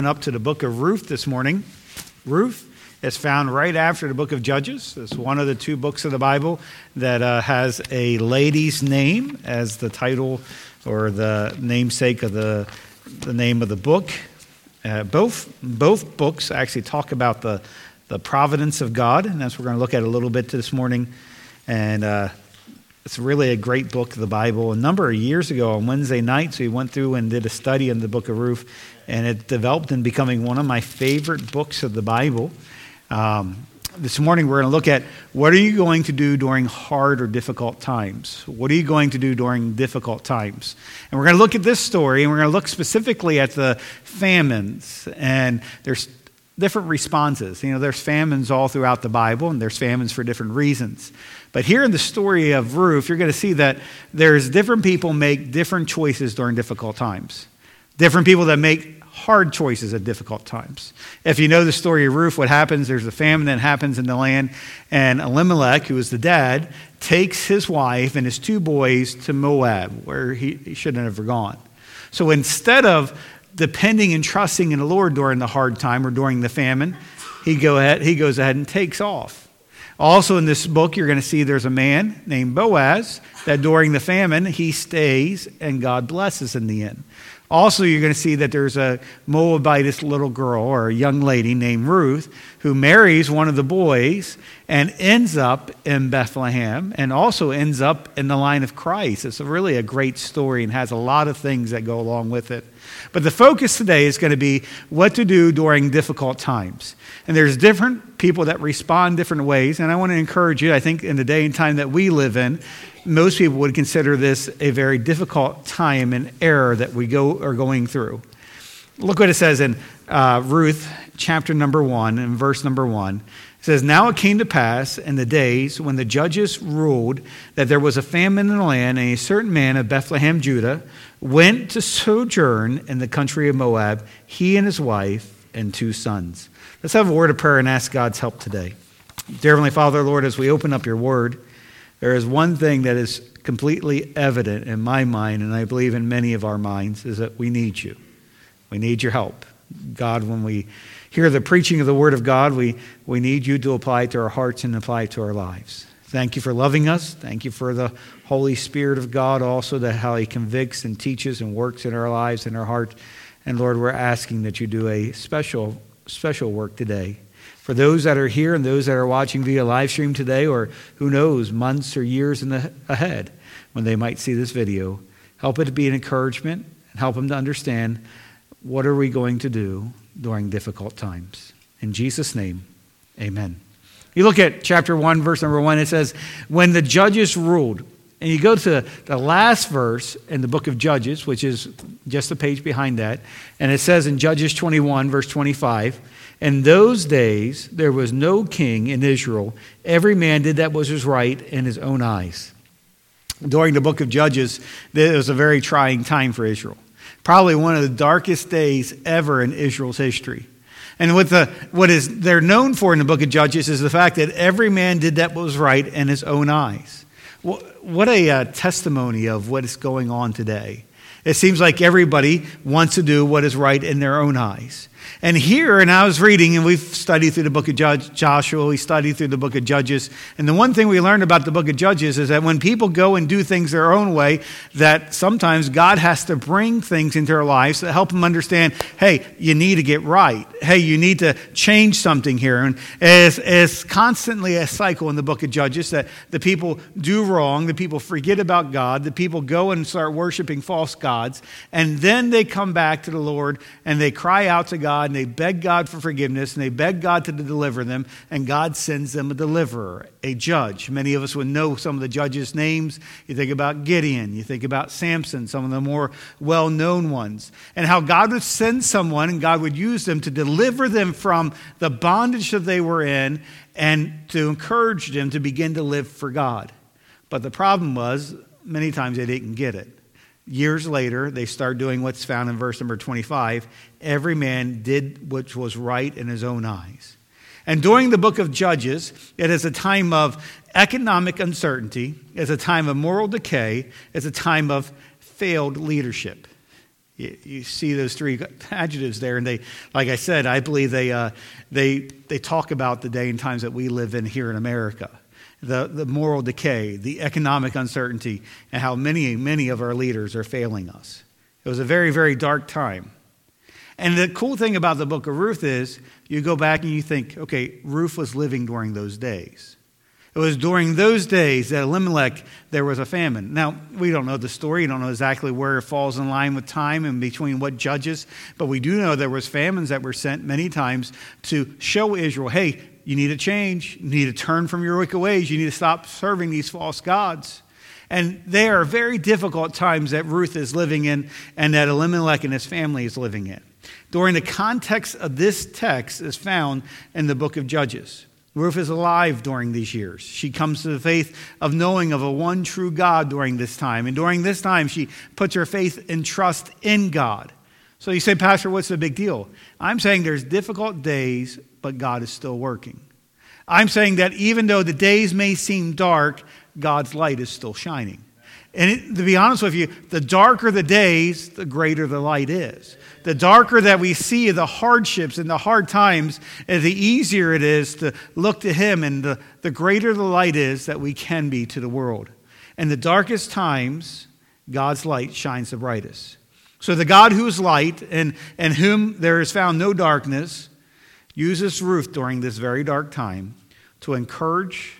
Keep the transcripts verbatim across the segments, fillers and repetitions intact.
Up to the book of Ruth this morning. Ruth is found right after the book of Judges. It's one of the two books of the Bible that uh, has a lady's name as the title or the namesake of the the name of the book. Uh, both both books actually talk about the the providence of God, and that's what we're going to look at a little bit this morning. And uh, it's really a great book of the Bible. A number of years ago on Wednesday nights, we went through and did a study in the book of Ruth, and it developed in becoming one of my favorite books of the Bible. Um, this morning, we're going to look at what are you going to do during hard or difficult times? What are you going to do during difficult times? And we're going to look at this story, and we're going to look specifically at the famines. And there's different responses. You know, there's famines all throughout the Bible, and there's famines for different reasons. But here in the story of Ruth, you're going to see that there's different people make different choices during difficult times. Different people that make hard choices at difficult times. If you know the story of Ruth, what happens, there's a famine that happens in the land, and Elimelech, who is the dad, takes his wife and his two boys to Moab, where he, he shouldn't have gone. So instead of depending and trusting in the Lord during the hard time or during the famine, he go ahead, he goes ahead and takes off. Also in this book, you're going to see there's a man named Boaz that during the famine, he stays and God blesses in the end. Also, you're going to see that there's a Moabitess little girl or a young lady named Ruth who marries one of the boys and ends up in Bethlehem and also ends up in the line of Christ. It's a really a great story and has a lot of things that go along with it. But the focus today is going to be what to do during difficult times. And there's different people that respond different ways. And I want to encourage you, I think in the day and time that we live in, most people would consider this a very difficult time and era that we go are going through. Look what it says in uh, Ruth chapter number one and verse number one. It says, "Now it came to pass in the days when the judges ruled that there was a famine in the land, and a certain man of Bethlehem, Judah, went to sojourn in the country of Moab, he and his wife and two sons." Let's have a word of prayer and ask God's help today. Dear Heavenly Father, Lord, as we open up your word, there is one thing that is completely evident in my mind, and I believe in many of our minds, is that we need you. We need your help. God, when we hear the preaching of the Word of God, we, we need you to apply it to our hearts and apply it to our lives. Thank you for loving us. Thank you for the Holy Spirit of God also, that how He convicts and teaches and works in our lives and our heart. And Lord, we're asking that you do a special, special work today. For those that are here and those that are watching via live stream today, or who knows, months or years in the, ahead when they might see this video, help it to be an encouragement and help them to understand what are we going to do during difficult times. In Jesus' name, amen. You look at chapter one, verse number one, it says, when the judges ruled. And you go to the last verse in the book of Judges, which is just a page behind that, and it says in Judges twenty-one, verse twenty-five, "In those days there was no king in Israel. Every man did that which was right in his own eyes." During the book of Judges, it was a very trying time for Israel. Probably one of the darkest days ever in Israel's history. And what the what is they're known for in the book of Judges is the fact that every man did that what was right in his own eyes. What a uh, testimony of what is going on today. It seems like everybody wants to do what is right in their own eyes. And here, and I was reading, and we've studied through the book of Judge, Joshua, we studied through the book of Judges, and the one thing we learned about the book of Judges is that when people go and do things their own way, that sometimes God has to bring things into their lives to help them understand, hey, you need to get right. Hey, you need to change something here. And it's, it's constantly a cycle in the book of Judges that the people do wrong, the people forget about God, the people go and start worshiping false gods, and then they come back to the Lord and they cry out to God, and they beg God for forgiveness, and they beg God to deliver them, and God sends them a deliverer, a judge. Many of us would know some of the judges' names. You think about Gideon, you think about Samson, some of the more well-known ones, and how God would send someone, and God would use them to deliver them from the bondage that they were in, and to encourage them to begin to live for God. But the problem was, many times they didn't get it. Years later, they start doing what's found in verse number twenty-five. Every man did what was right in his own eyes. And during the book of Judges, it is a time of economic uncertainty. It's a time of moral decay. It's a time of failed leadership. You, you see those three adjectives there, and they, like I said, I believe they uh, they they talk about the day and times that we live in here in America. The, the moral decay, the economic uncertainty, and how many, many of our leaders are failing us. It was a very, very dark time. And the cool thing about the book of Ruth is you go back and you think, okay, Ruth was living during those days. It was during those days that Elimelech, there was a famine. Now, we don't know the story. You don't know exactly where it falls in line with time and between what judges. But we do know there was famines that were sent many times to show Israel, hey, you need to change. You need to turn from your wicked ways. You need to stop serving these false gods. And they are very difficult times that Ruth is living in and that Elimelech and his family is living in. During the context of this text is found in the book of Judges. Ruth is alive during these years. She comes to the faith of knowing of a one true God during this time. And during this time, she puts her faith and trust in God. So you say, Pastor, what's the big deal? I'm saying there's difficult days, but God is still working. I'm saying that even though the days may seem dark, God's light is still shining. And it, to be honest with you, the darker the days, the greater the light is. The darker that we see the hardships and the hard times, the easier it is to look to Him, and the, the greater the light is that we can be to the world. In the darkest times, God's light shines the brightest. So the God who is light and in whom there is found no darkness uses Ruth during this very dark time to encourage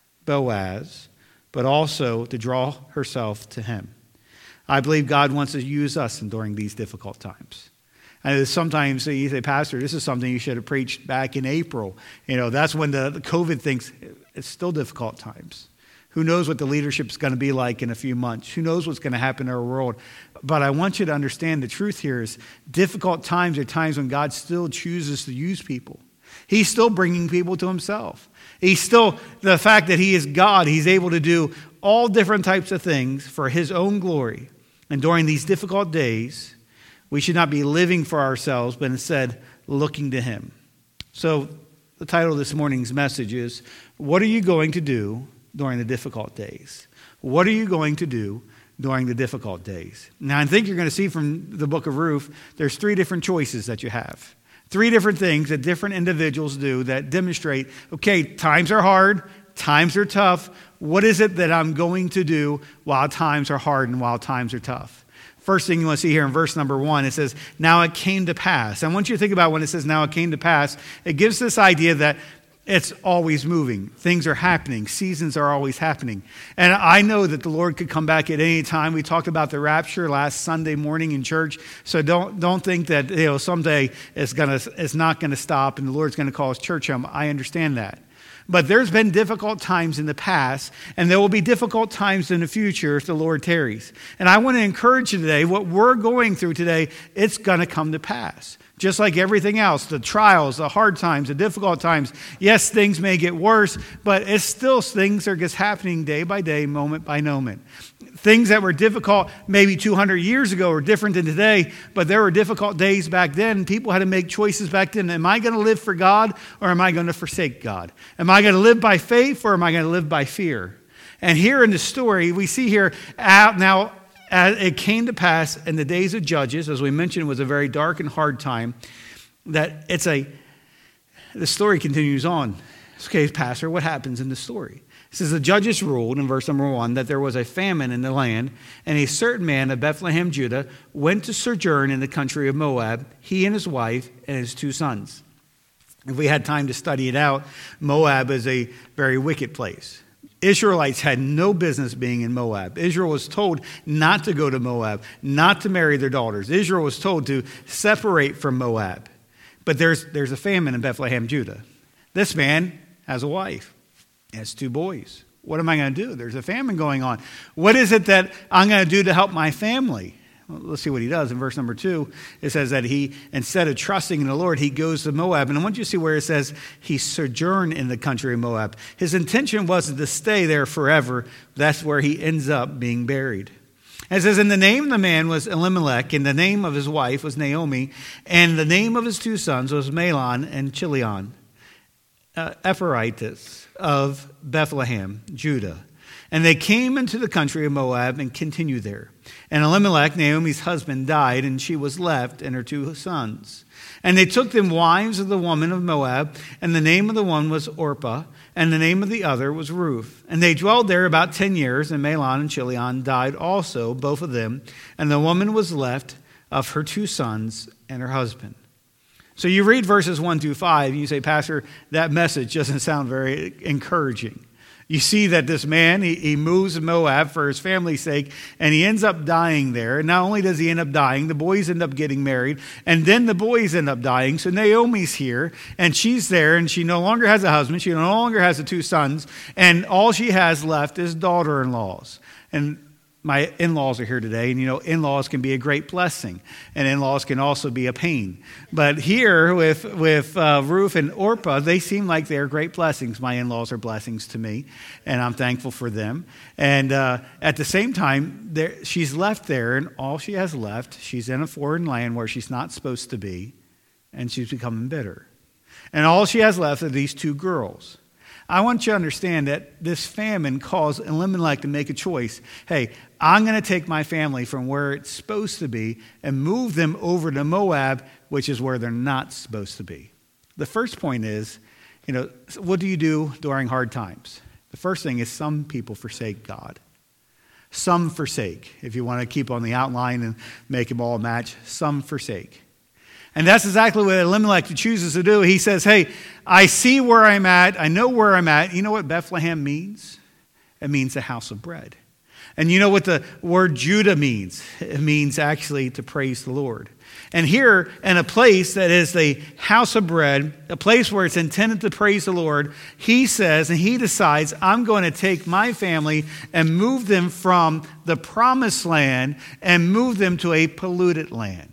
Boaz, but also to draw herself to him. I believe God wants to use us during these difficult times. And sometimes you say, Pastor, this is something you should have preached back in April. You know, that's when the, the COVID thinks it's still difficult times. Who knows what the leadership is going to be like in a few months? Who knows what's going to happen in our world? But I want you to understand the truth here is difficult times are times when God still chooses to use people. He's still bringing people to Himself. He's still, the fact that He is God, He's able to do all different types of things for His own glory. And during these difficult days, we should not be living for ourselves, but instead looking to Him. So the title of this morning's message is, what are you going to do during the difficult days? What are you going to do during the difficult days? Now, I think you're going to see from the book of Ruth, there's three different choices that you have. Three different things that different individuals do that demonstrate, okay, times are hard, times are tough. What is it that I'm going to do while times are hard and while times are tough? First thing you want to see here in verse number one, it says, now it came to pass. I want you to think about when it says, now it came to pass. It gives this idea that it's always moving. Things are happening. Seasons are always happening. And I know that the Lord could come back at any time. We talked about the rapture last Sunday morning in church. So don't don't think that, you know, someday it's gonna it's not going to stop and the Lord's going to call His church home. I understand that. But there's been difficult times in the past, and there will be difficult times in the future if the Lord tarries. And I want to encourage you today, what we're going through today, it's going to come to pass. Just like everything else, the trials, the hard times, the difficult times. Yes, things may get worse, but it's still things are just happening day by day, moment by moment. Things that were difficult maybe two hundred years ago are different than today, but there were difficult days back then. People had to make choices back then. Am I going to live for God or am I going to forsake God? Am I going to live by faith or am I going to live by fear? And here in the story, we see here out now, As it came to pass in the days of Judges, as we mentioned, it was a very dark and hard time, that it's a, the story continues on. Okay, Pastor, what happens in the story? It says, the judges ruled, in verse number one, that there was a famine in the land, and a certain man of Bethlehem, Judah, went to sojourn in the country of Moab, he and his wife and his two sons. If we had time to study it out, Moab is a very wicked place. Israelites had no business being in Moab. Israel was told not to go to Moab, not to marry their daughters. Israel was told to separate from Moab. But there's, there's a famine in Bethlehem, Judah. This man has a wife, has two boys. What am I going to do? There's a famine going on. What is it that I'm going to do to help my family? Well, let's see what he does. In verse number two, it says that he, instead of trusting in the Lord, he goes to Moab. And I want you to see where it says he sojourned in the country of Moab. His intention wasn't to stay there forever. That's where he ends up being buried. It says, and the name of the man was Elimelech, and the name of his wife was Naomi, and the name of his two sons was Mahlon and Chilion, uh, Ephrathites of Bethlehem, Judah. And they came into the country of Moab and continued there. And Elimelech, Naomi's husband, died, and she was left and her two sons. And they took them wives of the woman of Moab, and the name of the one was Orpah, and the name of the other was Ruth. And they dwelled there about ten years, and Mahlon and Chilion died also, both of them. And the woman was left of her two sons and her husband. So you read verses one through five, and you say, Pastor, that message doesn't sound very encouraging. You see that this man, he, he moves to Moab for his family's sake, and he ends up dying there. And not only does he end up dying, the boys end up getting married, and then the boys end up dying. So Naomi's here, and she's there, and she no longer has a husband. She no longer has the two sons, and all she has left is daughter-in-laws. And my in-laws are here today, and you know, in-laws can be a great blessing, and in-laws can also be a pain. But here with with uh, Ruth and Orpah, they seem like they're great blessings. My in-laws are blessings to me, and I'm thankful for them. And uh, at the same time, there, she's left there, and all she has left, she's in a foreign land where she's not supposed to be, and she's becoming bitter. And all she has left are these two girls. I want you to understand that this famine caused Elimelech to make a choice. Hey, I'm going to take my family from where it's supposed to be and move them over to Moab, which is where they're not supposed to be. The first point is, you know, what do you do during hard times? The first thing is some people forsake God. Some forsake. If you want to keep on the outline and make them all match, some forsake. And that's exactly what Elimelech chooses to do. He says, hey, I see where I'm at. I know where I'm at. You know what Bethlehem means? It means the house of bread. And you know what the word Judah means? It means actually to praise the Lord. And here, in a place that is the house of bread, a place where it's intended to praise the Lord, he says and he decides, I'm going to take my family and move them from the promised land and move them to a polluted land.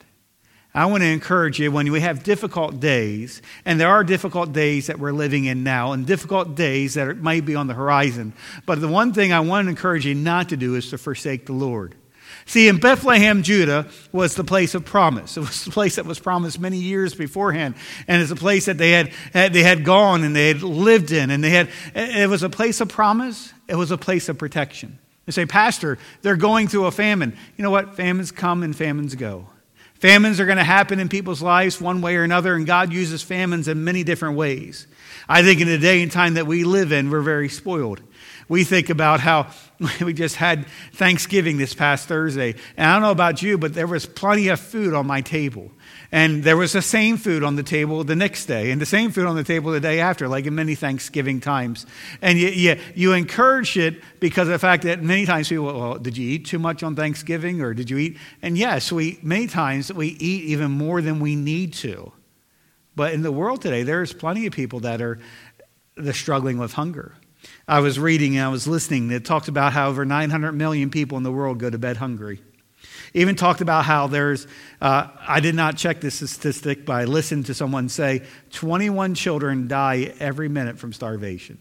I want to encourage you when we have difficult days, and there are difficult days that we're living in now, and difficult days that might be on the horizon. But the one thing I want to encourage you not to do is to forsake the Lord. See, in Bethlehem, Judah was the place of promise. It was the place that was promised many years beforehand. And it's a place that they had, had they had gone and they had lived in. And they had it was a place of promise. It was a place of protection. They say, Pastor, they're going through a famine. You know what? Famines come and famines go. Famines are going to happen in people's lives one way or another, and God uses famines in many different ways. I think in the day and time that we live in, we're very spoiled. We think about how we just had Thanksgiving this past Thursday. And I don't know about you, but there was plenty of food on my table. And there was the same food on the table the next day, and the same food on the table the day after, like in many Thanksgiving times. And you, you, you encourage it because of the fact that many times people, well, did you eat too much on Thanksgiving, or did you eat? And yes, we many times we eat even more than we need to. But in the world today, there's plenty of people that are they're struggling with hunger. I was reading and I was listening. It talks about how over nine hundred million people in the world go to bed hungry. Even talked about how there's, uh, I did not check this statistic, but I listened to someone say twenty-one children die every minute from starvation.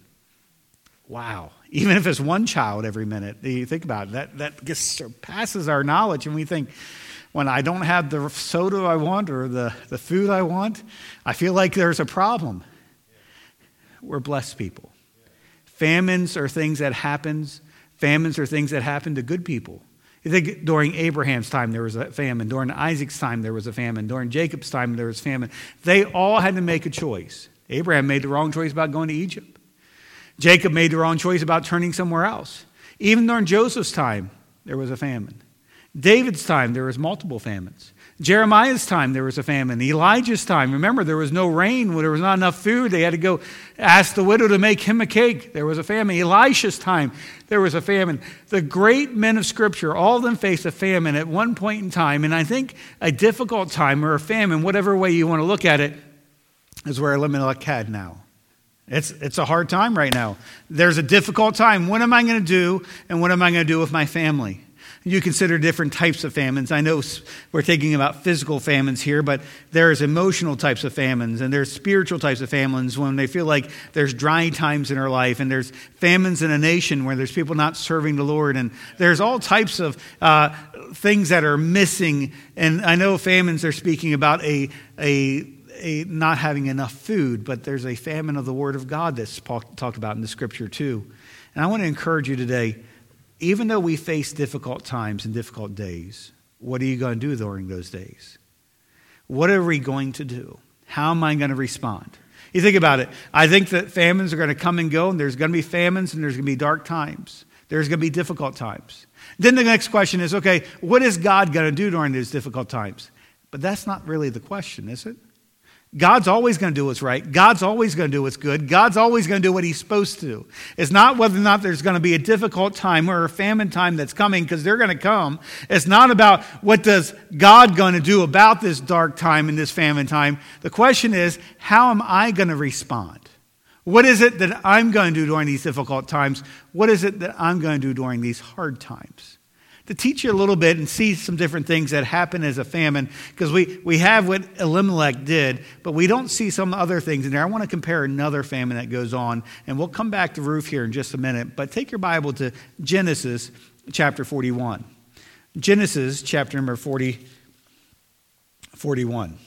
Wow. Even if it's one child every minute, you think about it, that, that just surpasses our knowledge. And we think, when I don't have the soda I want or the, the food I want, I feel like there's a problem. We're blessed people. Famines are things that happens. Famines are things that happen to good people. You think during Abraham's time there was a famine. During Isaac's time there was a famine. During Jacob's time there was famine. They all had to make a choice. Abraham made the wrong choice about going to Egypt. Jacob made the wrong choice about turning somewhere else. Even during Joseph's time there was a famine. David's time there was multiple famines. Jeremiah's time there was a famine. Elijah's time, remember, there was no rain. There was not enough food. They had to go ask the widow to make him a cake. There was a famine. Elisha's time, there was a famine. The great men of Scripture, all of them faced a famine at one point in time. And I think a difficult time or a famine, whatever way you want to look at it, is where Elimelech had now. It's, it's a hard time right now. There's a difficult time. What am I going to do, and what am I going to do with my family? You consider different types of famines. I know we're thinking about physical famines here, but there's emotional types of famines, and there's spiritual types of famines when they feel like there's dry times in our life, and there's famines in a nation where there's people not serving the Lord, and there's all types of uh, things that are missing. And I know famines are speaking about a a a not having enough food, but there's a famine of the Word of God that's talked about in the Scripture too. And I want to encourage you today. even though we face difficult times and difficult days, what are you going to do during those days? What are we going to do? How am I going to respond? You think about it. I think that famines are going to come and go, and there's going to be famines, and there's going to be dark times. There's going to be difficult times. Then the next question is, okay, what is God going to do during those difficult times? But that's not really the question, is it? God's always going to do what's right. God's always going to do what's good. God's always going to do what he's supposed to do. It's not whether or not there's going to be a difficult time or a famine time that's coming, because they're going to come. It's not about what does God going to do about this dark time and this famine time. The question is, how am I going to respond? What is it that I'm going to do during these difficult times? What is it that I'm going to do during these hard times? To teach you a little bit and see some different things that happen as a famine, because we, we have what Elimelech did, but we don't see some other things in there. I want to compare another famine that goes on, and we'll come back to Ruth here in just a minute. But take your Bible to Genesis chapter forty-one. Genesis chapter number forty, forty-one.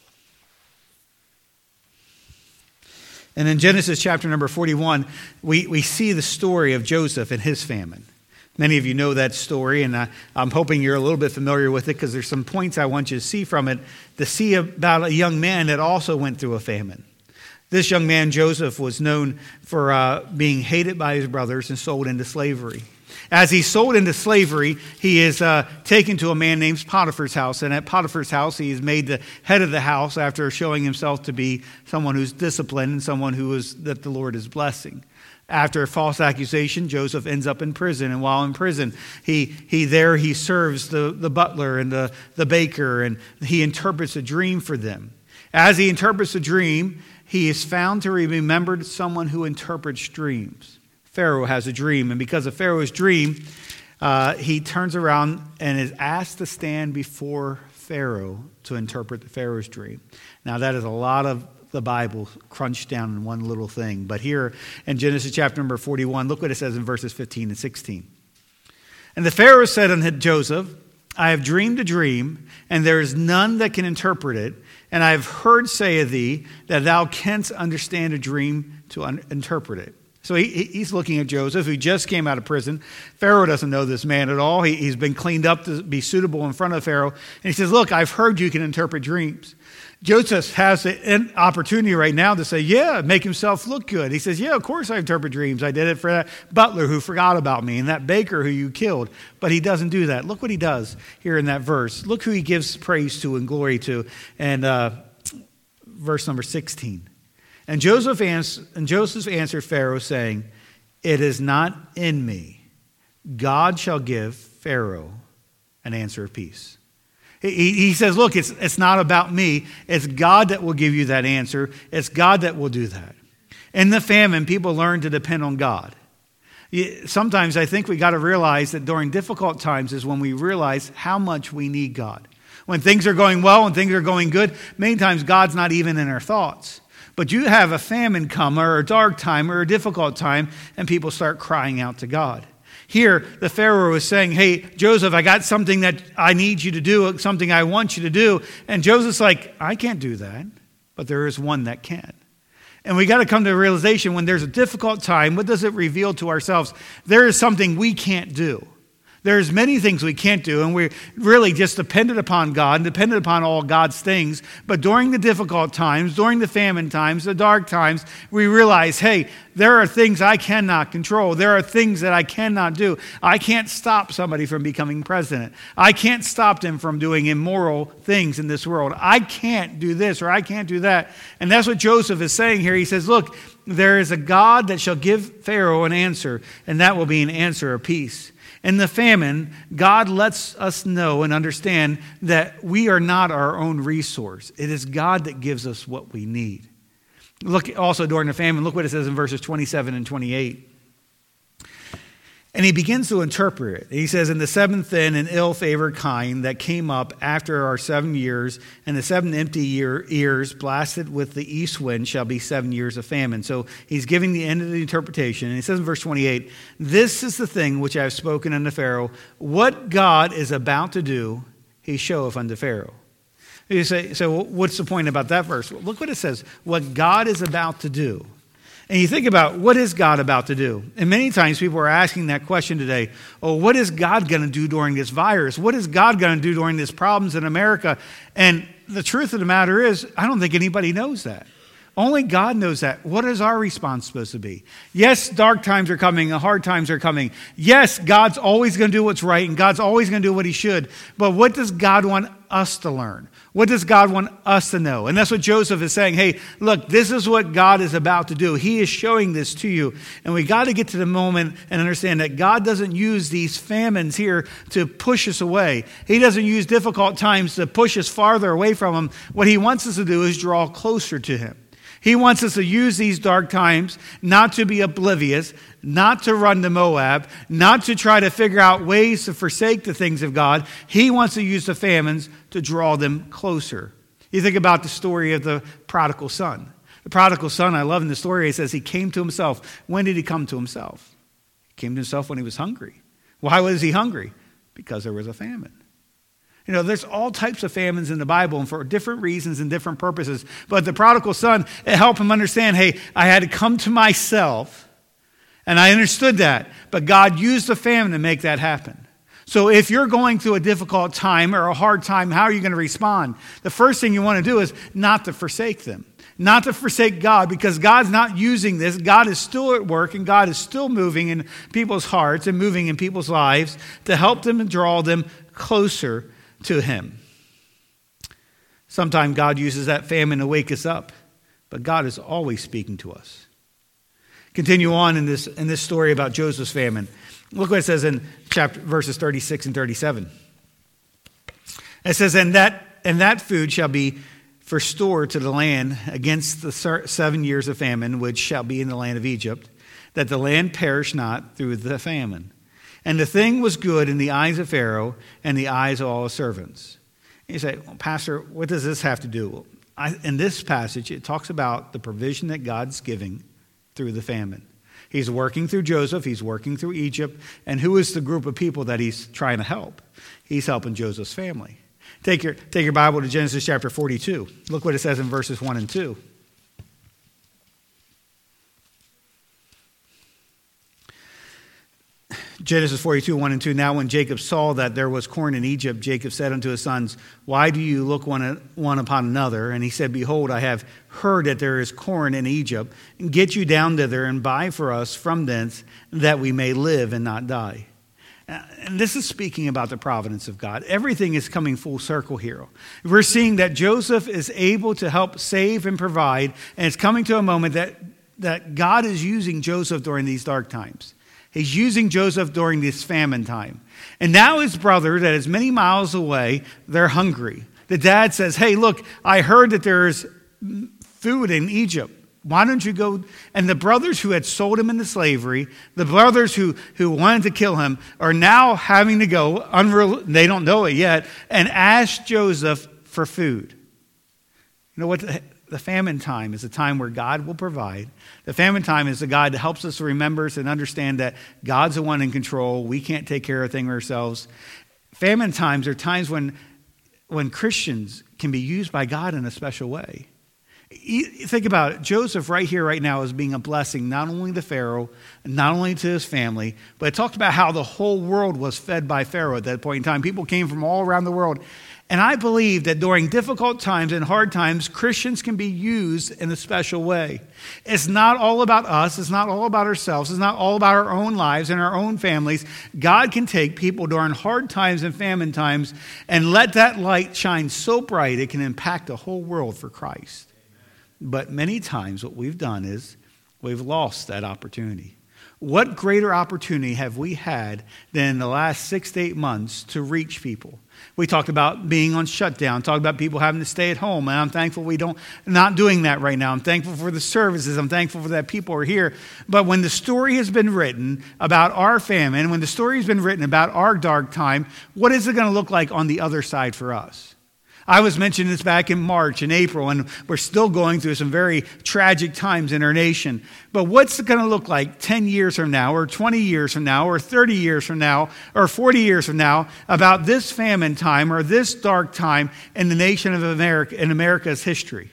And in Genesis chapter number forty-one, we, we see the story of Joseph and his famine. Many of you know that story, and I, I'm hoping you're a little bit familiar with it, because there's some points I want you to see from it, to see about a young man that also went through a famine. This young man, Joseph, was known for uh, being hated by his brothers and sold into slavery. As he's sold into slavery, he is uh, taken to a man named Potiphar's house, and at Potiphar's house, he is made the head of the house after showing himself to be someone who's disciplined and someone who is that the Lord is blessing. After a false accusation, Joseph ends up in prison. And while in prison, he he there he serves the, the butler and the, the baker, and he interprets a dream for them. As he interprets a dream, he is found to be remembered someone who interprets dreams. Pharaoh has a dream, and because of Pharaoh's dream, uh, he turns around and is asked to stand before Pharaoh to interpret Pharaoh's dream. Now, that is a lot of the Bible crunched down in one little thing. But here in Genesis chapter number forty-one, look what it says in verses fifteen and sixteen. And the Pharaoh said unto Joseph, I have dreamed a dream, and there is none that can interpret it. And I have heard say of thee that thou canst understand a dream to un- interpret it. So he, he's looking at Joseph, who just came out of prison. Pharaoh doesn't know this man at all. He, he's been cleaned up to be suitable in front of Pharaoh. And he says, look, I've heard you can interpret dreams. Joseph has an opportunity right now to say, yeah, make himself look good. He says, yeah, of course I interpret dreams. I did it for that butler who forgot about me and that baker who you killed. But he doesn't do that. Look what he does here in that verse. Look who he gives praise to and glory to. And uh, verse number sixteen. And Joseph, ans- and Joseph answered Pharaoh, saying, it is not in me. God shall give Pharaoh an answer of peace. He, he says, look, it's, it's not about me. It's God that will give you that answer. It's God that will do that. In the famine, people learn to depend on God. Sometimes I think we got to realize that during difficult times is when we realize how much we need God. When things are going well and things are going good, many times God's not even in our thoughts. But you have a famine come, or a dark time, or a difficult time, and people start crying out to God. Here, the Pharaoh is saying, hey, Joseph, I got something that I need you to do, something I want you to do. And Joseph's like, I can't do that, but there is one that can. And we got to come to a realization when there's a difficult time, what does it reveal to ourselves? There is something we can't do. There's many things we can't do, and we're really just dependent upon God and dependent upon all God's things. But during the difficult times, during the famine times, the dark times, we realize, hey, there are things I cannot control. There are things that I cannot do. I can't stop somebody from becoming president. I can't stop them from doing immoral things in this world. I can't do this or I can't do that. And that's what Joseph is saying here. He says, look, there is a God that shall give Pharaoh an answer, and that will be an answer of peace. In the famine, God lets us know and understand that we are not our own resource. It is God that gives us what we need. Look also during the famine, look what it says in verses twenty-seven and twenty-eight. And he begins to interpret it. He says, in the seventh then and ill-favored kind that came up after our seven years, and the seven empty year, ears blasted with the east wind shall be seven years of famine. So he's giving the end of the interpretation. And he says in verse twenty-eight, this is the thing which I have spoken unto Pharaoh. What God is about to do, he showeth unto Pharaoh. You say, so what's the point about that verse? Well, look what it says. What God is about to do. And you think about, what is God about to do? And many times people are asking that question today. Oh, what is God going to do during this virus? What is God going to do during these problems in America? And the truth of the matter is, I don't think anybody knows that. Only God knows that. What is our response supposed to be? Yes, dark times are coming, hard times are coming. Yes, God's always going to do what's right, and God's always going to do what he should. But what does God want us to learn? What does God want us to know? And that's what Joseph is saying. Hey, look, this is what God is about to do. He is showing this to you. And we got to get to the moment and understand that God doesn't use these famines here to push us away. He doesn't use difficult times to push us farther away from him. What he wants us to do is draw closer to him. He wants us to use these dark times not to be oblivious, not to run to Moab, not to try to figure out ways to forsake the things of God. He wants to use the famines to draw them closer. You think about the story of the prodigal son. The prodigal son, I love in the story, it says he came to himself. When did he come to himself? He came to himself when he was hungry. Why was he hungry? Because there was a famine. You know, there's all types of famines in the Bible and for different reasons and different purposes. But the prodigal son, it helped him understand, hey, I had to come to myself, and I understood that. But God used the famine to make that happen. So if you're going through a difficult time or a hard time, how are you going to respond? The first thing you want to do is not to forsake them. Not to forsake God, because God's not using this. God is still at work, and God is still moving in people's hearts and moving in people's lives to help them and draw them closer to him. Sometimes God uses that famine to wake us up, but God is always speaking to us. Continue on in this in this story about Joseph's famine. Look what it says in chapter verses thirty-six and thirty-seven. It says, and that and that food shall be for store to the land against the seven years of famine which shall be in the land of Egypt, that the land perish not through the famine. And the thing was good in the eyes of Pharaoh and the eyes of all his servants. And you say, well, Pastor, what does this have to do? Well, I, in this passage, it talks about the provision that God's giving through the famine. He's working through Joseph. He's working through Egypt. And who is the group of people that he's trying to help? He's helping Joseph's family. Take your, take your Bible to Genesis chapter forty-two. Look what it says in verses one and two. Genesis forty-two, one and two. Now when Jacob saw that there was corn in Egypt, Jacob said unto his sons, why do you look one, one upon another? And he said, behold, I have heard that there is corn in Egypt. Get you down thither and buy for us from thence, that we may live and not die. And this is speaking about the providence of God. Everything is coming full circle here. We're seeing that Joseph is able to help save and provide, and it's coming to a moment that, that God is using Joseph during these dark times. He's using Joseph during this famine time. And now his brother, that is many miles away, they're hungry. The dad says, hey, look, I heard that there's food in Egypt. Why don't you go? And the brothers who had sold him into slavery, the brothers who, who wanted to kill him, are now having to go, unreal, they don't know it yet, and ask Joseph for food. You know what? The, the famine time is a time where God will provide. The famine time is the God that helps us to remember and understand that God's the one in control. We can't take care of things ourselves. Famine times are times when, when Christians can be used by God in a special way. Think about it. Joseph right here, right now, is being a blessing not only to Pharaoh, not only to his family, but it talked about how the whole world was fed by Pharaoh at that point in time. People came from all around the world. And I believe that during difficult times and hard times, Christians can be used in a special way. It's not all about us. It's not all about ourselves. It's not all about our own lives and our own families. God can take people during hard times and famine times and let that light shine so bright it can impact the whole world for Christ. But many times what we've done is we've lost that opportunity. What greater opportunity have we had than in the last six to eight months to reach people? We talked about being on shutdown, talked about people having to stay at home, and I'm thankful we don't not doing that right now. I'm thankful for the services. I'm thankful for that people are here. But when the story has been written about our famine, when the story has been written about our dark time, what is it going to look like on the other side for us? I was mentioning this back in March and April, and we're still going through some very tragic times in our nation. But what's it going to look like ten years from now, or twenty years from now, or thirty years from now, or forty years from now about this famine time or this dark time in the nation of America, in America's history?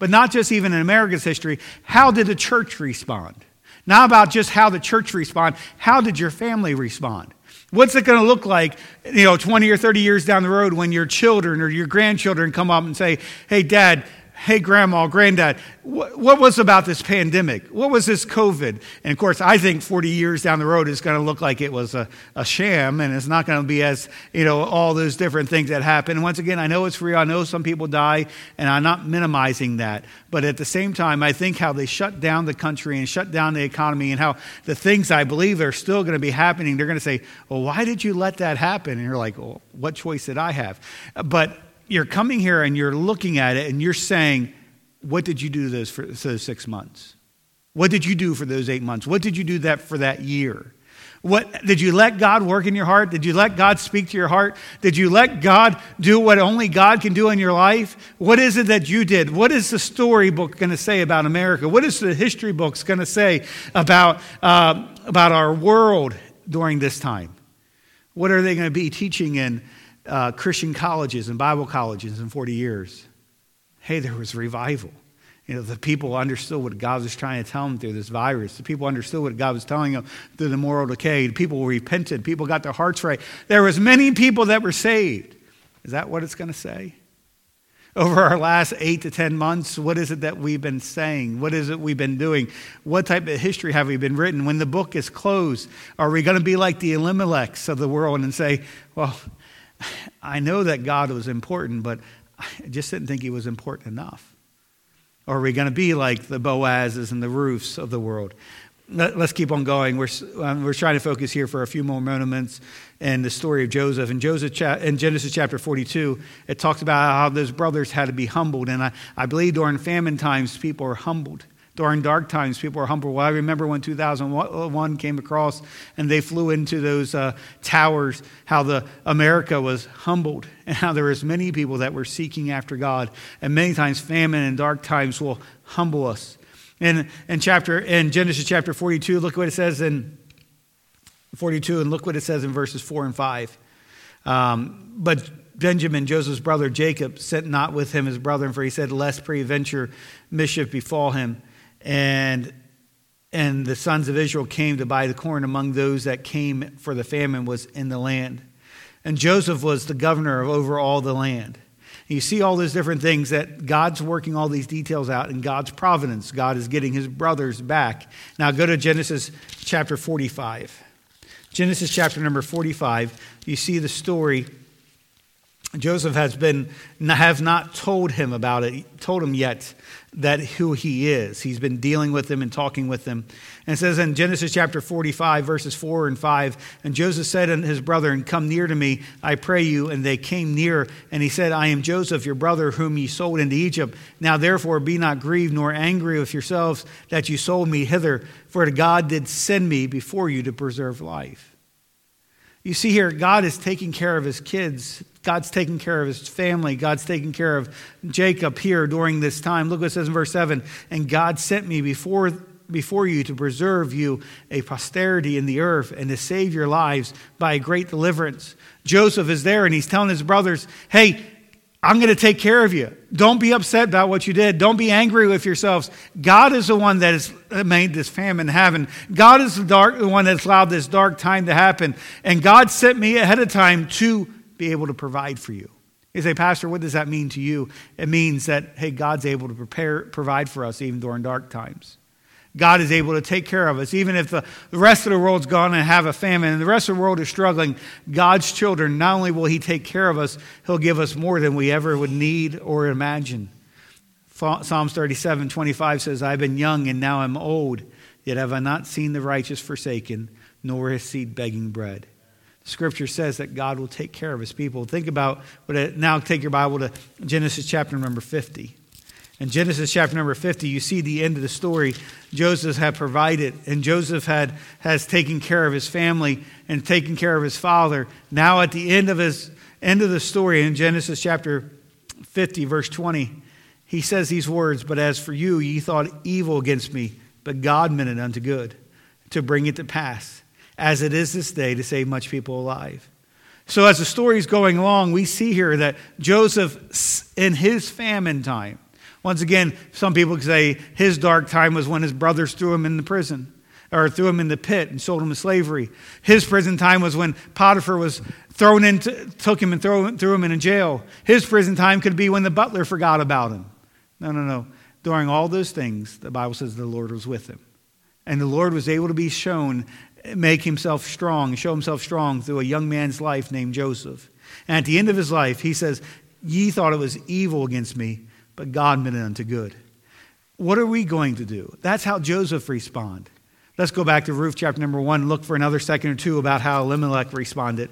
but not just even in America's history. How did the church respond? Not about just how the church respond. How did your family respond? What's it going to look like, you know, twenty or thirty years down the road when your children or your grandchildren come up and say, hey, Dad, hey, Grandma, Granddad, what, what was about this pandemic? What was this COVID? And of course, I think forty years down the road is going to look like it was a, a sham, and it's not going to be as, you know, all those different things that happen. And once again, I know it's real. I know some people die, and I'm not minimizing that. But at the same time, I think how they shut down the country and shut down the economy and how the things I believe are still going to be happening, they're going to say, well, why did you let that happen? And you're like, well, what choice did I have? But you're coming here and you're looking at it and you're saying, what did you do those for those six months? What did you do for those eight months? What did you do that for that year? What did you let God work in your heart? Did you let God speak to your heart? Did you let God do what only God can do in your life? What is it that you did? What is the storybook going to say about America? What is the history books going to say about uh, about our world during this time? What are they going to be teaching in Uh, Christian colleges and Bible colleges in forty years? Hey, there was revival. You know, the people understood what God was trying to tell them through this virus. The people understood what God was telling them through the moral decay. The people repented. People got their hearts right. There was many people that were saved. Is that what it's going to say? Over our last eight to ten months, what is it that we've been saying? What is it we've been doing? What type of history have we been written? When the book is closed, are we going to be like the Elimelechs of the world and say, well, I know that God was important, but I just didn't think he was important enough? Or are we going to be like the Boazes and the Ruths of the world? Let's keep on going. We're, um, we're trying to focus here for a few more moments in the story of Joseph. In, Joseph cha- in Genesis chapter forty-two, it talks about how those brothers had to be humbled. And I, I believe during famine times, people are humbled. During dark times, people are humbled. Well, I remember when two thousand one came across and they flew into those uh, towers, how the America was humbled and how there was many people that were seeking after God. And many times famine and dark times will humble us. In, in, chapter, in Genesis chapter forty-two, look what it says in forty-two, and look what it says in verses four and five. Um, but Benjamin, Joseph's brother Jacob, sent not with him his brethren, for he said, lest peradventure mischief befall him. And and the sons of Israel came to buy the corn among those that came, for the famine was in the land. And Joseph was the governor of over all the land. And you see all those different things that God's working all these details out in God's providence. God is getting his brothers back. Now go to Genesis chapter forty-five. Genesis chapter number forty-five. You see the story. Joseph has been have not told him about it, told him yet that who he is. He's been dealing with them and talking with them. And it says in Genesis chapter forty-five, verses four and five, and Joseph said unto his brethren, come near to me, I pray you. And they came near, and he said, I am Joseph, your brother, whom ye sold into Egypt. Now therefore be not grieved nor angry with yourselves that you sold me hither, for God did send me before you to preserve life. You see here, God is taking care of his kids. God's taking care of his family. God's taking care of Jacob here during this time. Look what it says in verse seven. And God sent me before, before you to preserve you a posterity in the earth and to save your lives by a great deliverance. Joseph is there and he's telling his brothers, hey, I'm going to take care of you. Don't be upset about what you did. Don't be angry with yourselves. God is the one that has made this famine happen. God is the, dark, the one that's allowed this dark time to happen. And God sent me ahead of time to be able to provide for you. You say, Pastor, what does that mean to you? It means that, hey, God's able to prepare, provide for us even during dark times. God is able to take care of us. Even if the, the rest of the world's gone and have a famine and the rest of the world is struggling, God's children, not only will he take care of us, he'll give us more than we ever would need or imagine. Psalms thirty-seven twenty-five says, I've been young and now I'm old, yet have I not seen the righteous forsaken, nor his seed begging bread. Scripture says that God will take care of his people. Think about what it, now take your Bible to Genesis chapter number fifty. In Genesis chapter number fifty, you see the end of the story. Joseph had provided, and Joseph had has taken care of his family and taken care of his father. Now at the end of his end of the story in Genesis chapter fifty, verse twenty, he says these words, but as for you, ye thought evil against me, but God meant it unto good, to bring it to pass, as it is this day, to save much people alive. So as the story is going along, we see here that Joseph, in his famine time, Once again, some people say his dark time was when his brothers threw him in the prison, or threw him in the pit and sold him to slavery. His prison time was when Potiphar was thrown into, took him and threw, threw him in a jail. His prison time could be when the butler forgot about him. No, no, no. During all those things, the Bible says the Lord was with him. And the Lord was able to be shown, make himself strong, show himself strong through a young man's life named Joseph. And at the end of his life, he says, ye thought it was evil against me, but God meant it unto good. What are we going to do? That's how Joseph responded. Let's go back to Ruth chapter number one and look for another second or two about how Elimelech responded.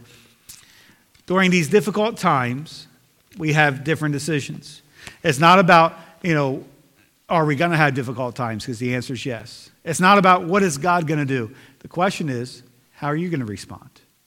During these difficult times, we have different decisions. It's not about, you know, are we going to have difficult times? Because the answer is yes. It's not about what is God going to do. The question is, how are you going to respond?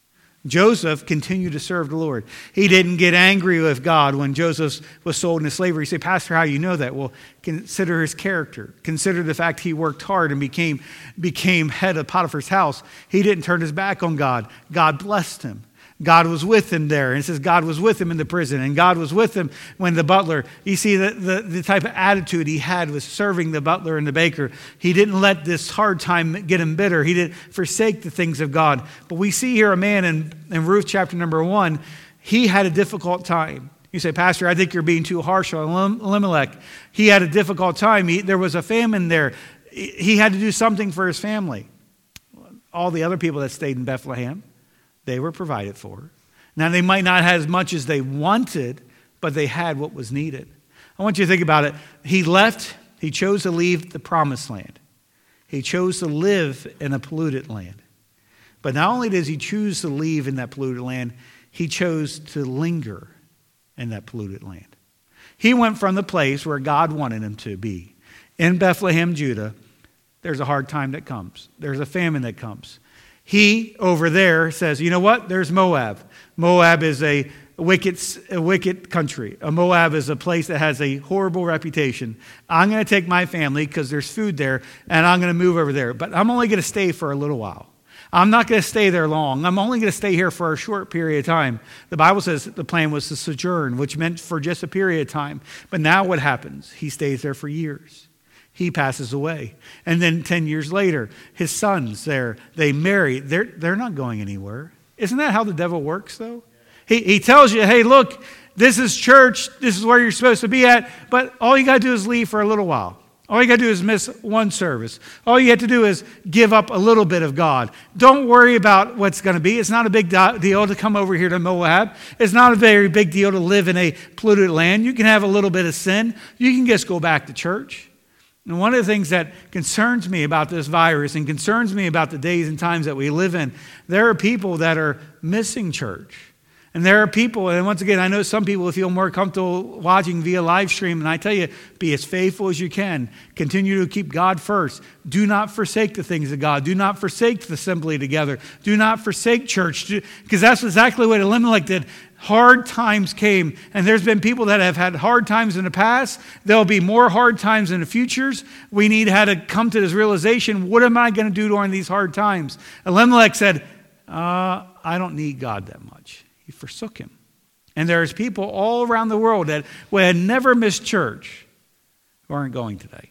Joseph continued to serve the Lord. He didn't get angry with God when Joseph was sold into slavery. You say, Pastor, how do you know that? Well, consider his character. Consider the fact he worked hard and became, became head of Potiphar's house. He didn't turn his back on God. God blessed him. God was with him there. And it says God was with him in the prison. And God was with him when the butler, you see the, the, the type of attitude he had with serving the butler and the baker. He didn't let this hard time get him bitter. He didn't forsake the things of God. But we see here a man in, in Ruth chapter number one, he had a difficult time. You say, Pastor, I think you're being too harsh on Elimelech. He had a difficult time. He, there was a famine there. He had to do something for his family. All the other people that stayed in Bethlehem, they were provided for. Now, they might not have as much as they wanted, but they had what was needed. I want you to think about it. He left, he chose to leave the promised land. He chose to live in a polluted land. But not only does he choose to leave in that polluted land, he chose to linger in that polluted land. He went from the place where God wanted him to be. In Bethlehem, Judah, there's a hard time that comes. There's a famine that comes. He, over there, says, you know what? There's Moab. Moab is a wicked, a wicked country. A Moab is a place that has a horrible reputation. I'm going to take my family because there's food there, and I'm going to move over there. But I'm only going to stay for a little while. I'm not going to stay there long. I'm only going to stay here for a short period of time. The Bible says the plan was to sojourn, which meant for just a period of time. But now what happens? He stays there for years. He passes away. And then ten years later, his sons there, they marry. They're, they're not going anywhere. Isn't that how the devil works, though? He, he tells you, hey, look, this is church. This is where you're supposed to be at. But all you got to do is leave for a little while. All you got to do is miss one service. All you have to do is give up a little bit of God. Don't worry about what's going to be. It's not a big deal to come over here to Moab. It's not a very big deal to live in a polluted land. You can have a little bit of sin. You can just go back to church. And one of the things that concerns me about this virus and concerns me about the days and times that we live in, there are people that are missing church. And there are people, and once again, I know some people feel more comfortable watching via live stream, and I tell you, be as faithful as you can. Continue to keep God first. Do not forsake the things of God. Do not forsake the assembly together. Do not forsake church, because that's exactly what Elimelech did. Hard times came, and there's been people that have had hard times in the past. There'll be more hard times in the futures. We need how to come to this realization, what am I going to do during these hard times? Elimelech said, uh, I don't need God that much. He forsook him. And there's people all around the world that had never missed church who aren't going today,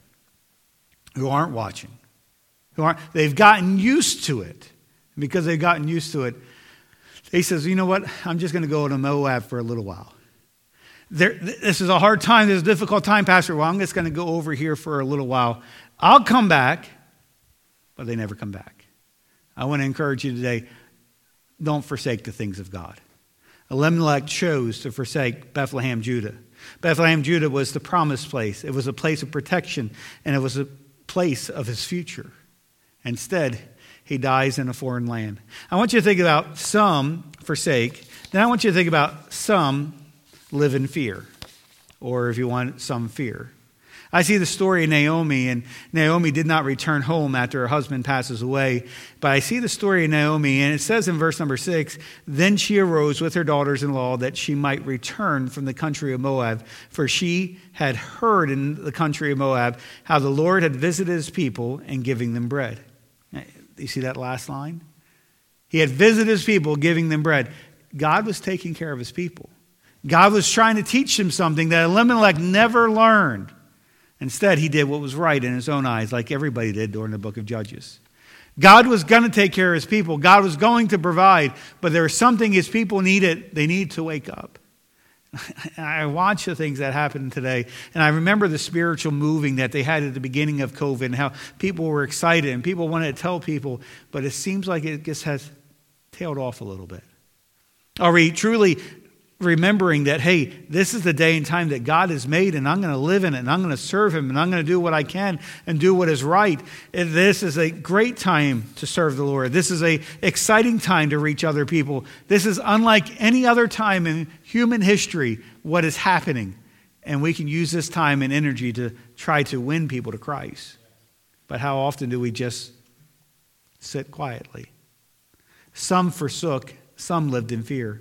who aren't watching, who aren't, they've gotten used to it. And because they've gotten used to it, he says, you know what? I'm just going to go to Moab for a little while. There, this is a hard time. This is a difficult time, Pastor. Well, I'm just going to go over here for a little while. I'll come back. But they never come back. I want to encourage you today, don't forsake the things of God. Elimelech chose to forsake Bethlehem, Judah. Bethlehem, Judah was the promised place. It was a place of protection, and it was a place of his future. Instead, he dies in a foreign land. I want you to think about some forsake. Then I want you to think about some live in fear, or if you want, some fear. I see the story of Naomi, and Naomi did not return home after her husband passes away. But I see the story of Naomi, and it says in verse number six, then she arose with her daughters-in-law that she might return from the country of Moab, for she had heard in the country of Moab how the Lord had visited his people and giving them bread. You see that last line? He had visited his people, giving them bread. God was taking care of his people. God was trying to teach them something that Elimelech never learned. Instead, he did what was right in his own eyes, like everybody did during the book of Judges. God was going to take care of his people. God was going to provide, but there was something his people needed. They needed to wake up. I watch the things that happen today, and I remember the spiritual moving that they had at the beginning of COVID and how people were excited and people wanted to tell people, but it seems like it just has tailed off a little bit. Are we truly remembering that, hey, this is the day and time that God has made, and I'm going to live in it, and I'm going to serve him, and I'm going to do what I can and do what is right. And this is a great time to serve the Lord. This is a exciting time to reach other people. This is unlike any other time in human history what is happening. And we can use this time and energy to try to win people to Christ. But how often do we just sit quietly? Some forsook, some lived in fear.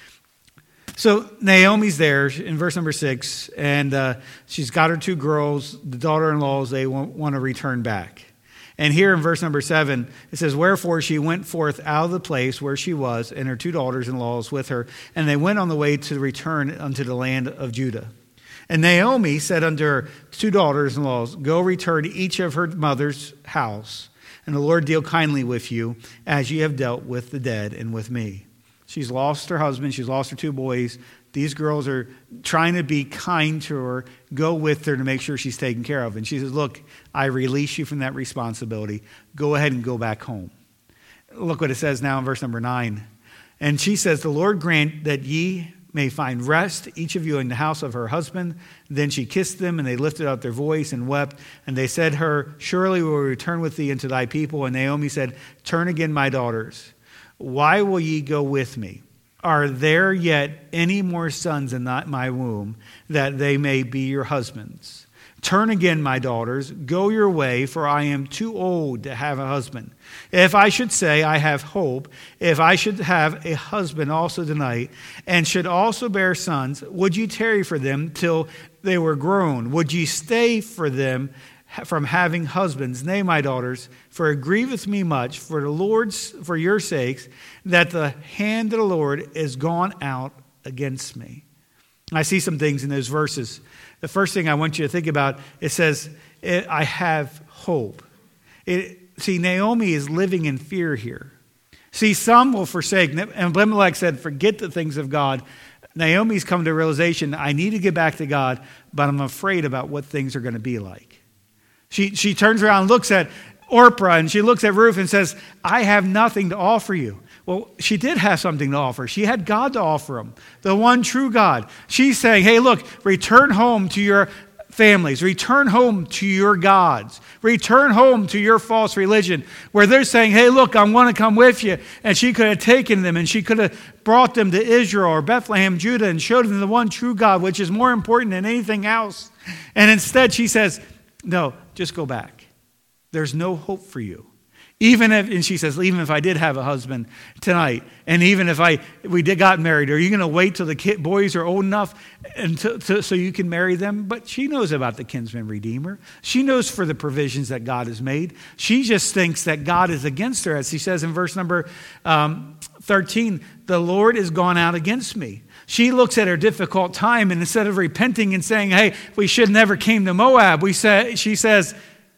So Naomi's there in verse number six, and uh, she's got her two girls, the daughter-in-laws, they want, want to return back. And here in verse number seven, it says, wherefore she went forth out of the place where she was, and her two daughters-in-laws with her, and they went on the way to return unto the land of Judah. And Naomi said unto her two daughters-in-laws, go return to each of her mother's house, and the Lord deal kindly with you, as ye have dealt with the dead and with me. She's lost her husband. She's lost her two boys. These girls are trying to be kind to her, go with her to make sure she's taken care of. And she says, look, I release you from that responsibility. Go ahead and go back home. Look what it says now in verse number nine. And she says, the Lord grant that ye may find rest, each of you in the house of her husband. Then she kissed them, and they lifted up their voice and wept. And they said her, surely we will return with thee into thy people. And Naomi said, turn again, my daughters. Why will ye go with me? Are there yet any more sons in my womb, that they may be your husbands? Turn again, my daughters, go your way, for I am too old to have a husband. If I should say I have hope, if I should have a husband also tonight, and should also bear sons, would ye tarry for them till they were grown? Would ye stay for them from having husbands? Nay, my daughters, for it grieveth me much for the Lord's, for your sakes, that the hand of the Lord is gone out against me. I see some things in those verses. The first thing I want you to think about, it says, I have hope. It, see, Naomi is living in fear here. See, some will forsake. And Abimelech said, forget the things of God. Naomi's come to a realization, I need to get back to God, but I'm afraid about what things are going to be like. She, she turns around and looks at Orpah, and she looks at Ruth and says, I have nothing to offer you. Well, she did have something to offer. She had God to offer them, the one true God. She's saying, hey, look, return home to your families. Return home to your gods. Return home to your false religion, where they're saying, hey, look, I want to come with you. And she could have taken them, and she could have brought them to Israel or Bethlehem, Judah, and showed them the one true God, which is more important than anything else. And instead she says, no, just go back. There's no hope for you. Even if, and she says, even if I did have a husband tonight, and even if I we did got married, are you going to wait till the kid, boys are old enough and to, to, so you can marry them? But she knows about the kinsman redeemer. She knows for the provisions that God has made. She just thinks that God is against her. As he says in verse number um, thirteen, the Lord is gone out against me. She looks at her difficult time, and instead of repenting and saying, hey, we should never came to Moab, we say, she says,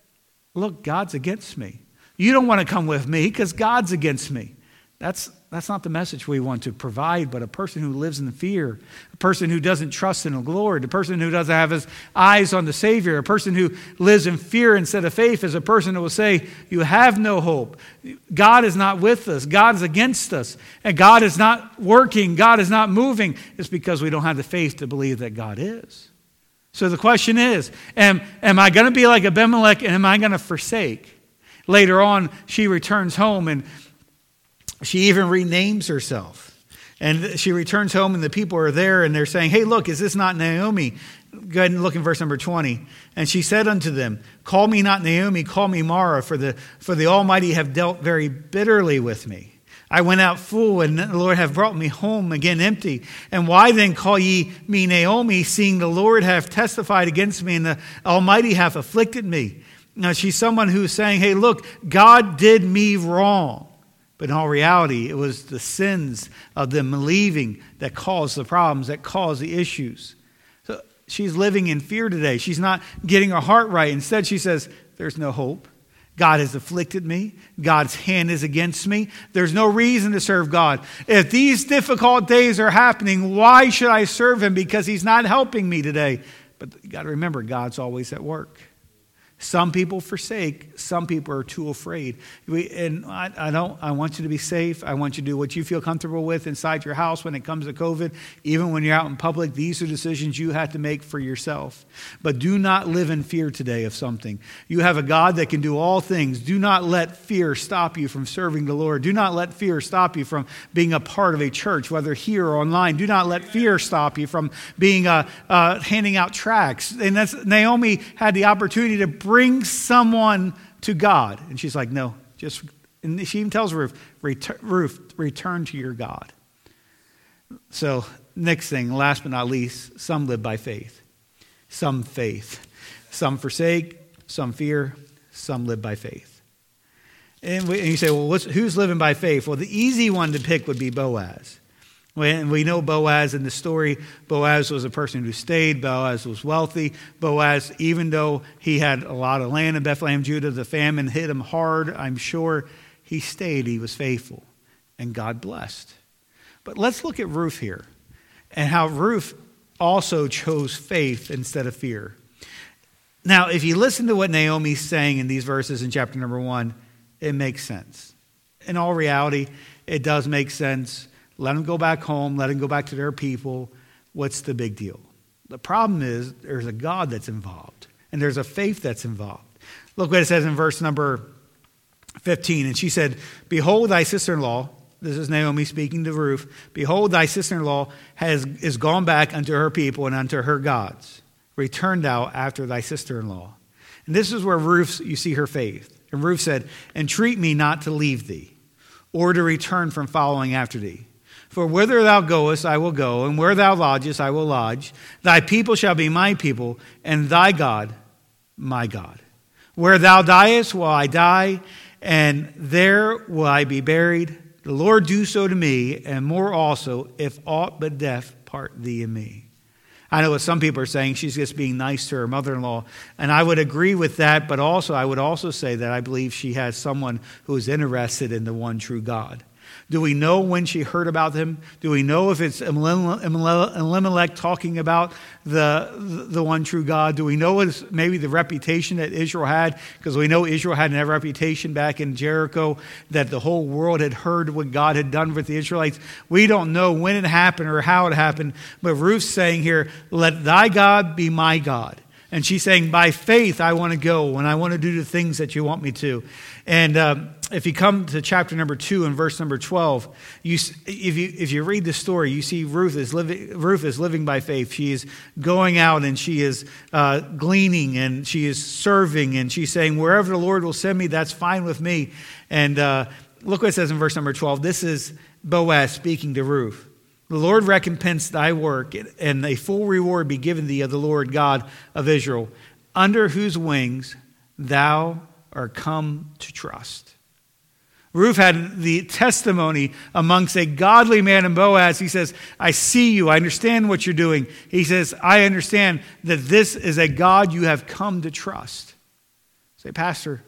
look, God's against me. You don't want to come with me because God's against me. That's, that's not the message we want to provide, but a person who lives in fear, a person who doesn't trust in the Lord, a person who doesn't have his eyes on the Savior, a person who lives in fear instead of faith is a person who will say, you have no hope. God is not with us. God is against us. And God is not working. God is not moving. It's because we don't have the faith to believe that God is. So the question is, am, am I going to be like Abimelech, and am I going to forsake? Later on, she returns home, and she even renames herself. And she returns home, and the people are there, and they're saying, hey, look, is this not Naomi? Go ahead and look in verse number twenty. And she said unto them, call me not Naomi, call me Mara, for the, for the Almighty have dealt very bitterly with me. I went out full, and the Lord hath brought me home again empty. And why then call ye me Naomi, seeing the Lord hath testified against me, and the Almighty hath afflicted me? Now, she's someone who's saying, hey, look, God did me wrong. But in all reality, it was the sins of them believing that caused the problems, that caused the issues. So she's living in fear today. She's not getting her heart right. Instead, she says, there's no hope. God has afflicted me. God's hand is against me. There's no reason to serve God. If these difficult days are happening, why should I serve him? Because he's not helping me today. But you got to remember, God's always at work. Some people forsake. Some people are too afraid. We, and I, I don't. I want you to be safe. I want you to do what you feel comfortable with inside your house when it comes to COVID. Even when you're out in public, these are decisions you have to make for yourself. But do not live in fear today of something. You have a God that can do all things. Do not let fear stop you from serving the Lord. Do not let fear stop you from being a part of a church, whether here or online. Do not let fear stop you from being uh, uh, handing out tracts. And that's, Naomi had the opportunity to bring someone to God. And she's like, no, just, and she even tells Ruth, return, Ruth, return to your God. So next thing, last but not least, some live by faith. Some faith. Some forsake, some fear, some live by faith. And, we, and you say, well, what's, who's living by faith? Well, the easy one to pick would be Boaz. When we know Boaz in the story, Boaz was a person who stayed. Boaz was wealthy. Boaz, even though he had a lot of land in Bethlehem, Judah, the famine hit him hard, I'm sure he stayed. He was faithful. And God blessed. But let's look at Ruth here and how Ruth also chose faith instead of fear. Now, if you listen to what Naomi's saying in these verses in chapter number one, it makes sense. In all reality, it does make sense. Let them go back home. Let them go back to their people. What's the big deal? The problem is there's a God that's involved. And there's a faith that's involved. Look what it says in verse number fifteen. And she said, behold, thy sister-in-law, this is Naomi speaking to Ruth, behold, thy sister-in-law has is gone back unto her people and unto her gods. Return thou after thy sister-in-law. And this is where Ruth, you see her faith. And Ruth said, entreat me not to leave thee, or to return from following after thee. For whither thou goest, I will go, and where thou lodgest, I will lodge. Thy people shall be my people, and thy God, my God. Where thou diest, will I die, and there will I be buried. The Lord do so to me, and more also, if aught but death part thee and me. I know what some people are saying, she's just being nice to her mother-in-law, and I would agree with that, but also I would also say that I believe she has someone who is interested in the one true God. Do we know when she heard about him? Do we know if it's Elimelech talking about the, the one true God? Do we know it's maybe the reputation that Israel had? Because we know Israel had a reputation back in Jericho that the whole world had heard what God had done with the Israelites. We don't know when it happened or how it happened. But Ruth's saying here, let thy God be my God. And she's saying, by faith, I want to go and I want to do the things that you want me to. And um, if you come to chapter number two and verse number twelve, you, if you if you read the story, you see Ruth is living. Ruth is living by faith. She is going out and she is uh, gleaning and she is serving and she's saying, wherever the Lord will send me, that's fine with me. And uh, look what it says in verse number twelve. This is Boaz speaking to Ruth. The Lord recompense thy work, and a full reward be given thee of the Lord God of Israel, under whose wings thou art come to trust. Ruth had the testimony amongst a godly man in Boaz. He says, I see you. I understand what you're doing. He says, I understand that this is a God you have come to trust. Say, Pastor,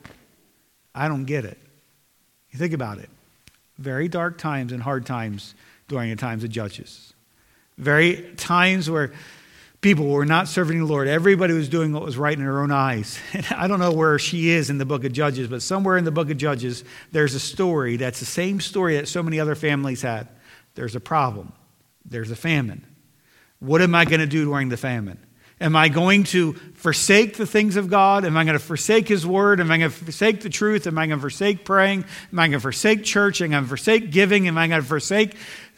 I don't get it. You think about it. Very dark times and hard times during the times of Judges. Very times where people were not serving the Lord. Everybody was doing what was right in their own eyes. And I don't know where she is in the book of Judges, but somewhere in the book of Judges, there's a story that's the same story that so many other families had. There's a problem. There's a famine. What am I going to do during the famine? Am I going to forsake the things of God? Am I going to forsake His Word? Am I going to forsake the truth? Am I going to forsake praying? Am I going to forsake church? Am I going to forsake giving? Am I going to forsake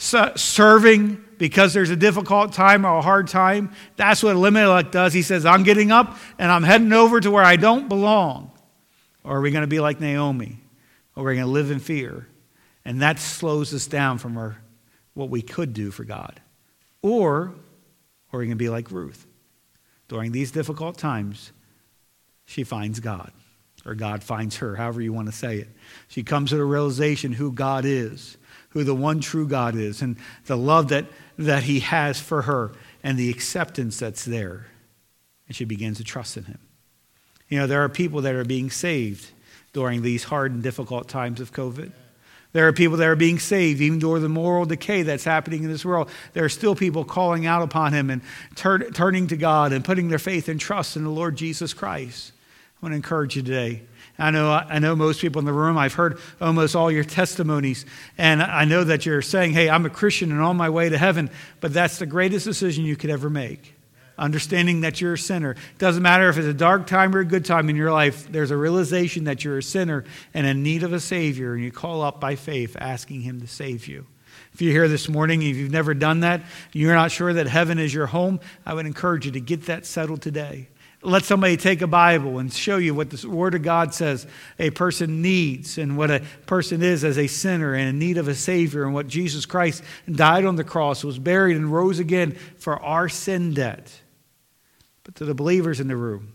serving because there's a difficult time or a hard time? That's what Elimelech does. He says, I'm getting up and I'm heading over to where I don't belong. Or are we going to be like Naomi? Or are we going to live in fear? And that slows us down from our, what we could do for God. Or, or are we going to be like Ruth? During these difficult times, she finds God. or God finds her, however you want to say it. She comes to the realization who God is, who the one true God is, and the love that, that he has for her, and the acceptance that's there. And she begins to trust in him. You know, there are people that are being saved during these hard and difficult times of COVID. There are people that are being saved even during the moral decay that's happening in this world. There are still people calling out upon him and tur- turning to God and putting their faith and trust in the Lord Jesus Christ. I want to encourage you today. I know I know most people in the room. I've heard almost all your testimonies. And I know that you're saying, hey, I'm a Christian and on my way to heaven. But that's the greatest decision you could ever make. Understanding that you're a sinner. It doesn't matter if it's a dark time or a good time in your life. There's a realization that you're a sinner and in need of a Savior. And you call up by faith, asking him to save you. If you're here this morning, if you've never done that, you're not sure that heaven is your home, I would encourage you to get that settled today. Let somebody take a Bible and show you what the Word of God says a person needs and what a person is as a sinner and in need of a Savior, and what Jesus Christ died on the cross, was buried, and rose again for our sin debt. But to the believers in the room,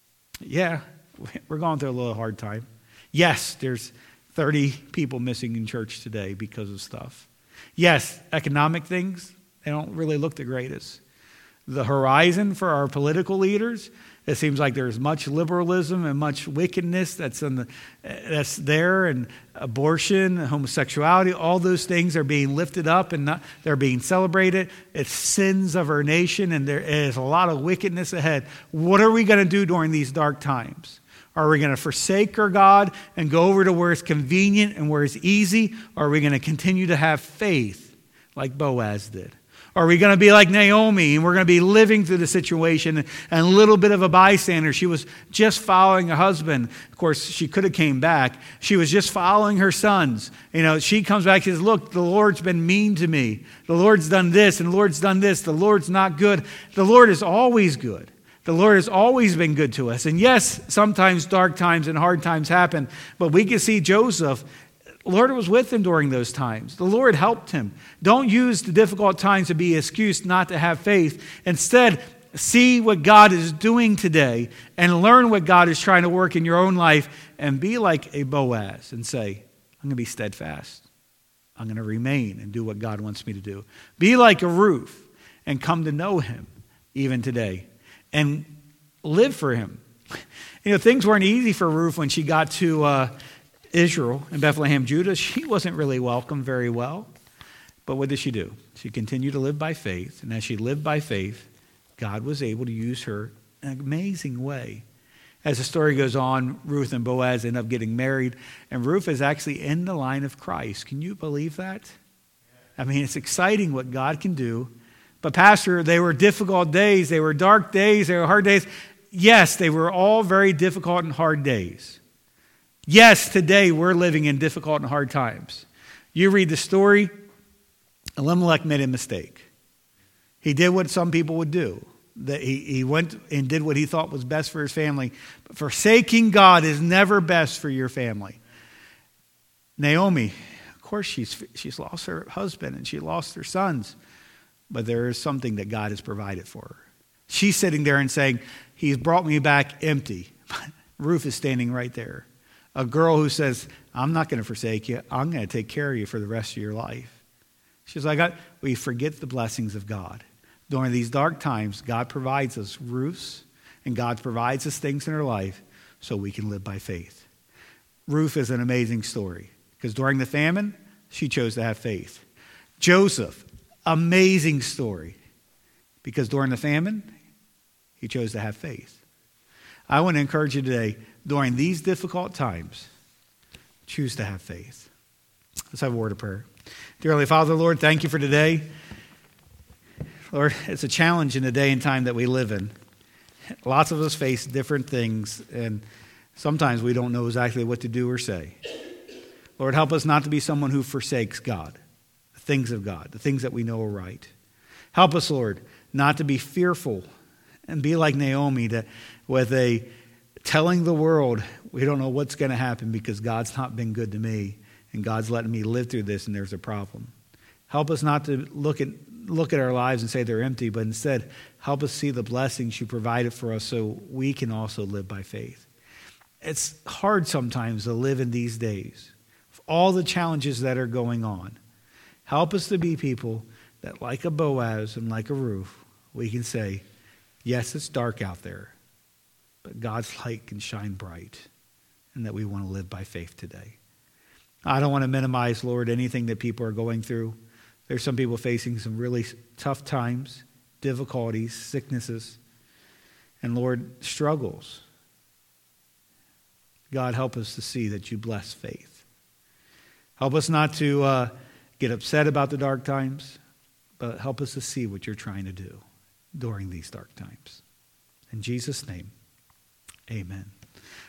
yeah, we're going through a little hard time. Yes, there's thirty people missing in church today because of stuff. Yes, economic things, they don't really look the greatest. The horizon for our political leaders, it seems like there's much liberalism and much wickedness that's in the, that's there, and abortion, homosexuality, all those things are being lifted up and not, they're being celebrated. It's sins of our nation, and there is a lot of wickedness ahead. What are we going to do during these dark times? Are we going to forsake our God and go over to where it's convenient and where it's easy? Or are we going to continue to have faith like Boaz did? Are we going to be like Naomi and we're going to be living through the situation and a little bit of a bystander? She was just following her husband. Of course, she could have came back. She was just following her sons. You know, she comes back and says, look, the Lord's been mean to me. The Lord's done this and the Lord's done this. The Lord's not good. The Lord is always good. The Lord has always been good to us. And yes, sometimes dark times and hard times happen, but we can see Joseph. The Lord was with him during those times. The Lord helped him. Don't use the difficult times to be an excuse not to have faith. Instead, see what God is doing today and learn what God is trying to work in your own life, and be like a Boaz and say, I'm going to be steadfast. I'm going to remain and do what God wants me to do. Be like a Ruth and come to know him even today and live for him. You know, things weren't easy for Ruth when she got to uh, Israel in Bethlehem, Judah. She wasn't really welcomed very well. But what did she do? She continued to live by faith. And as she lived by faith, God was able to use her in an amazing way. As the story goes on, Ruth and Boaz end up getting married. And Ruth is actually in the line of Christ. Can you believe that? I mean, it's exciting what God can do. But Pastor, they were difficult days. They were dark days. They were hard days. Yes, they were all very difficult and hard days. Yes, today we're living in difficult and hard times. You read the story, Elimelech made a mistake. He did what some people would do. That he, he went and did what he thought was best for his family. But forsaking God is never best for your family. Naomi, of course, she's, she's lost her husband and she lost her sons. But there is something that God has provided for her. She's sitting there and saying, he's brought me back empty. Ruth is standing right there. A girl who says, I'm not going to forsake you. I'm going to take care of you for the rest of your life. She's like, I, we forget the blessings of God. During these dark times, God provides us Ruths, and God provides us things in our life so we can live by faith. Ruth is an amazing story because during the famine, she chose to have faith. Joseph, amazing story because during the famine, he chose to have faith. I want to encourage you today, during these difficult times, choose to have faith. Let's have a word of prayer. Dear Heavenly Father, Lord, thank you for today. Lord, it's a challenge in the day and time that we live in. Lots of us face different things, and sometimes we don't know exactly what to do or say. Lord, help us not to be someone who forsakes God, the things of God, the things that we know are right. Help us, Lord, not to be fearful and be like Naomi, that with a telling the world, we don't know what's going to happen because God's not been good to me and God's letting me live through this and there's a problem. Help us not to look at look at our lives and say they're empty, but instead help us see the blessings you provided for us so we can also live by faith. it's hard sometimes to live in these days. All the challenges that are going on. Help us to be people that, like a Boaz and like a Ruth, we can say, yes, it's dark out there, but God's light can shine bright, and that we want to live by faith today. I don't want to minimize, Lord, anything that people are going through. There's some people facing some really tough times, difficulties, sicknesses, and Lord, struggles. God, help us to see that you bless faith. Help us not to uh, get upset about the dark times, but help us to see what you're trying to do during these dark times. In Jesus' name, amen.